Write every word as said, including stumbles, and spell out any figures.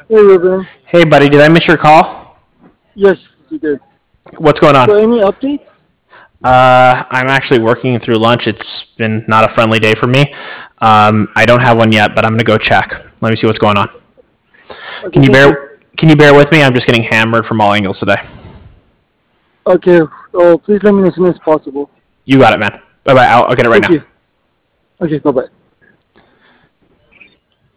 Hey, Ruben. Hey, buddy, did I miss your call? Yes, you did. What's going on? So, any updates? Uh, I'm actually working through lunch. It's been not a friendly day for me. Um, I don't have one yet, but I'm gonna go check. Let me see what's going on. Okay, Can you thank you. bear? Can you bear with me? I'm just getting hammered from all angles today. Okay, oh, please let me know as soon as possible. You got it, man. Bye bye. I'll, I'll get it right Thank now. you. Okay, bye bye.